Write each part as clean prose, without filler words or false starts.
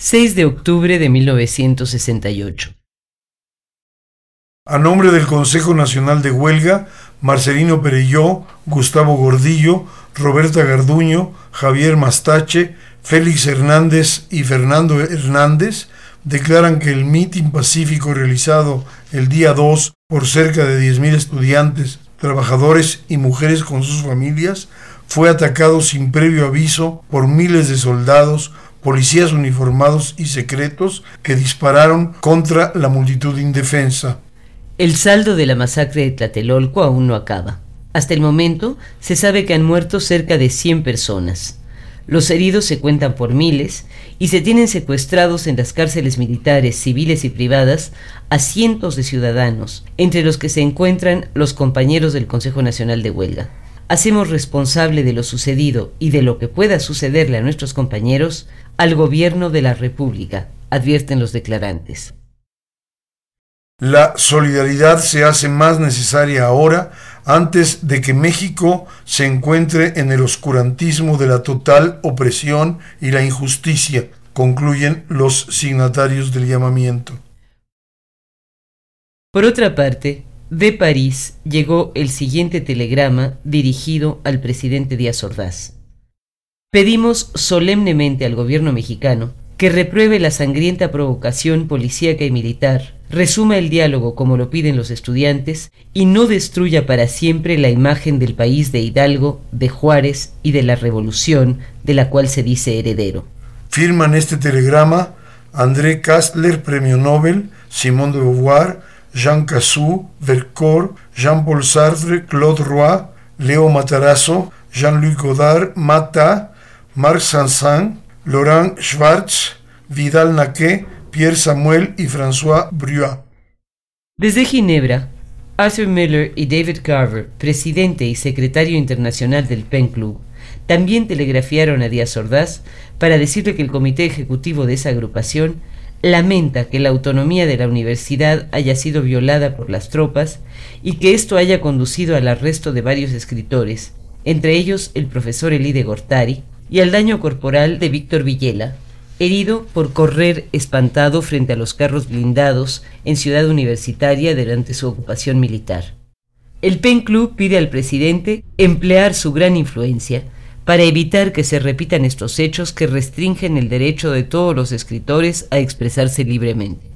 6 de octubre de 1968. A nombre del Consejo Nacional de Huelga, Marcelino Perelló, Gustavo Gordillo, Roberta Garduño, Javier Mastache, Félix Hernández y Fernando Hernández declaran que el mitin pacífico realizado el día 2 por cerca de 10.000 estudiantes, trabajadores y mujeres con sus familias fue atacado sin previo aviso por miles de soldados, policías uniformados y secretos que dispararon contra la multitud indefensa. El saldo de la masacre de Tlatelolco aún no acaba. Hasta el momento se sabe que han muerto cerca de 100 personas. Los heridos se cuentan por miles y se tienen secuestrados en las cárceles militares, civiles y privadas a cientos de ciudadanos, entre los que se encuentran los compañeros del Consejo Nacional de Huelga. Hacemos responsable de lo sucedido y de lo que pueda sucederle a nuestros compañeros al Gobierno de la República, advierten los declarantes. La solidaridad se hace más necesaria ahora, antes de que México se encuentre en el oscurantismo de la total opresión y la injusticia, concluyen los signatarios del llamamiento. Por otra parte, de París llegó el siguiente telegrama dirigido al presidente Díaz Ordaz. Pedimos solemnemente al gobierno mexicano que repruebe la sangrienta provocación policíaca y militar, resuma el diálogo como lo piden los estudiantes y no destruya para siempre la imagen del país de Hidalgo, de Juárez y de la revolución de la cual se dice heredero. Firman este telegrama André Kastler, Premio Nobel, Simone de Beauvoir, Jean Cassou, Vercors, Jean-Paul Sartre, Claude Roy, Leo Matarazzo, Jean-Luc Godard, Mata, Marc Sanson, Laurent Schwartz, Vidal Naquet, Pierre Samuel y François Bruat. Desde Ginebra, Arthur Miller y David Carver, presidente y secretario internacional del PEN Club, también telegrafiaron a Díaz Ordaz para decirle que el comité ejecutivo de esa agrupación lamenta que la autonomía de la universidad haya sido violada por las tropas y que esto haya conducido al arresto de varios escritores, entre ellos el profesor Elie de Gortari, y al daño corporal de Víctor Villela, herido por correr espantado frente a los carros blindados en Ciudad Universitaria durante su ocupación militar. El PEN Club pide al presidente emplear su gran influencia para evitar que se repitan estos hechos que restringen el derecho de todos los escritores a expresarse libremente.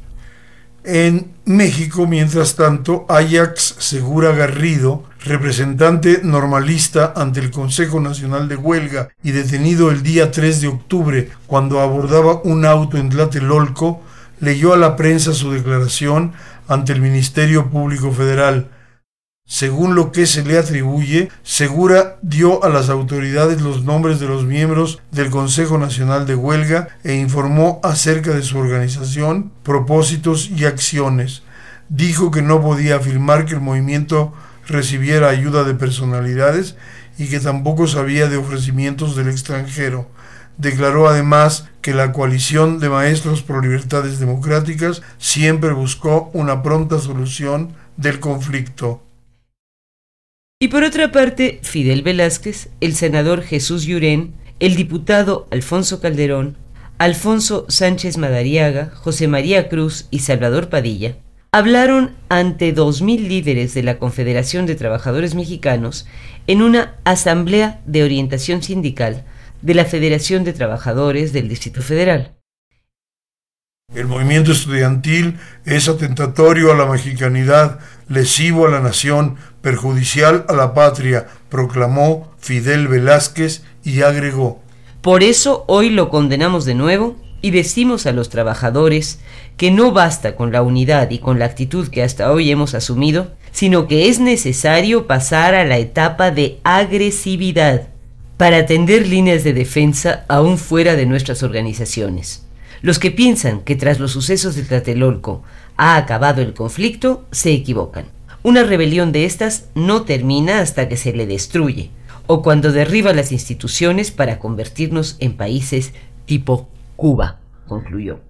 En México, mientras tanto, Ajax Segura Garrido, representante normalista ante el Consejo Nacional de Huelga y detenido el día 3 de octubre cuando abordaba un auto en Tlatelolco, leyó a la prensa su declaración ante el Ministerio Público Federal. Según lo que se le atribuye, Segura dio a las autoridades los nombres de los miembros del Consejo Nacional de Huelga e informó acerca de su organización, propósitos y acciones. Dijo que no podía afirmar que el movimiento recibiera ayuda de personalidades y que tampoco sabía de ofrecimientos del extranjero. Declaró además que la coalición de maestros pro libertades democráticas siempre buscó una pronta solución del conflicto. Y por otra parte, Fidel Velázquez, el senador Jesús Llurén, el diputado Alfonso Calderón, Alfonso Sánchez Madariaga, José María Cruz y Salvador Padilla hablaron ante 2.000 líderes de la Confederación de Trabajadores Mexicanos en una asamblea de orientación sindical de la Federación de Trabajadores del Distrito Federal. El movimiento estudiantil es atentatorio a la mexicanidad, lesivo a la nación, perjudicial a la patria, proclamó Fidel Velázquez y agregó: Por eso hoy lo condenamos de nuevo y decimos a los trabajadores que no basta con la unidad y con la actitud que hasta hoy hemos asumido, sino que es necesario pasar a la etapa de agresividad para tender líneas de defensa aún fuera de nuestras organizaciones. Los que piensan que tras los sucesos de Tlatelolco ha acabado el conflicto se equivocan. Una rebelión de estas no termina hasta que se le destruye o cuando derriba las instituciones para convertirnos en países tipo Cuba, concluyó.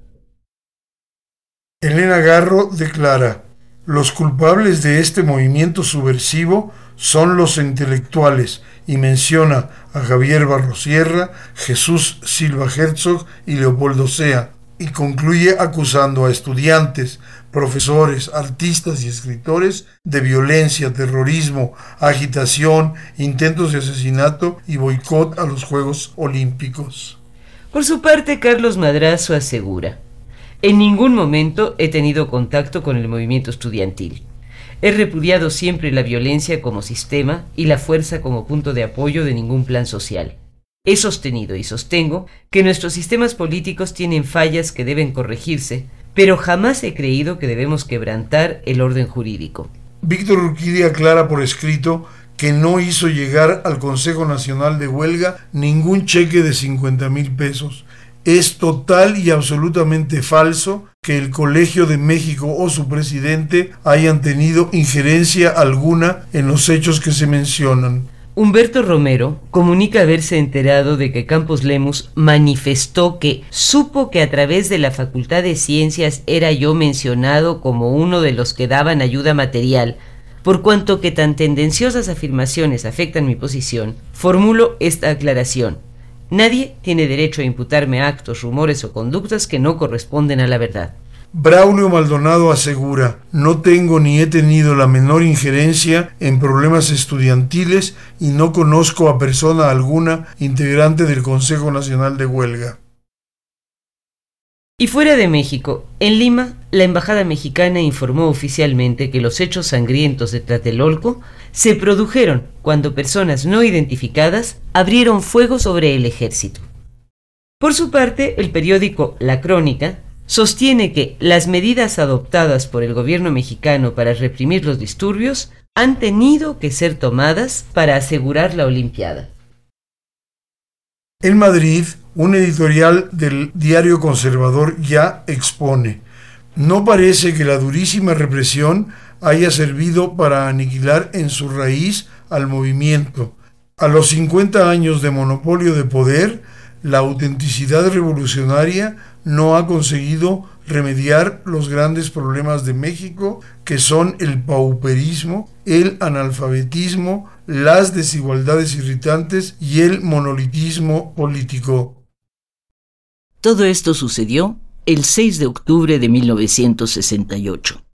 Elena Garro declara: los culpables de este movimiento subversivo son los intelectuales, y menciona a Javier Barrosierra, Jesús Silva Herzog y Leopoldo Sea. y concluye acusando a estudiantes, profesores, artistas y escritores de violencia, terrorismo, agitación, intentos de asesinato y boicot a los Juegos Olímpicos. Por su parte, Carlos Madrazo asegura: en ningún momento he tenido contacto con el movimiento estudiantil. He repudiado siempre la violencia como sistema y la fuerza como punto de apoyo de ningún plan social. He sostenido y sostengo que nuestros sistemas políticos tienen fallas que deben corregirse, pero jamás he creído que debemos quebrantar el orden jurídico. Víctor Urquidi aclara por escrito que no hizo llegar al Consejo Nacional de Huelga ningún cheque de 50,000 pesos. Es total y absolutamente falso que el Colegio de México o su presidente hayan tenido injerencia alguna en los hechos que se mencionan. Humberto Romero comunica haberse enterado de que Campos Lemus manifestó que supo que a través de la Facultad de Ciencias era yo mencionado como uno de los que daban ayuda material. Por cuanto que tan tendenciosas afirmaciones afectan mi posición, formulo esta aclaración. Nadie tiene derecho a imputarme actos, rumores o conductas que no corresponden a la verdad. Braulio Maldonado asegura: no tengo ni he tenido la menor injerencia en problemas estudiantiles y no conozco a persona alguna integrante del Consejo Nacional de Huelga. Y fuera de México, en Lima, la embajada mexicana informó oficialmente que los hechos sangrientos de Tlatelolco se produjeron cuando personas no identificadas abrieron fuego sobre el ejército. Por su parte, el periódico La Crónica sostiene que las medidas adoptadas por el gobierno mexicano para reprimir los disturbios han tenido que ser tomadas para asegurar la Olimpiada. En Madrid, un editorial del diario conservador Ya expone: no parece que la durísima represión haya servido para aniquilar en su raíz al movimiento. A los 50 años de monopolio de poder, la autenticidad revolucionaria no ha conseguido remediar los grandes problemas de México, que son el pauperismo, el analfabetismo, las desigualdades irritantes y el monolitismo político. Todo esto sucedió el 6 de octubre de 1968.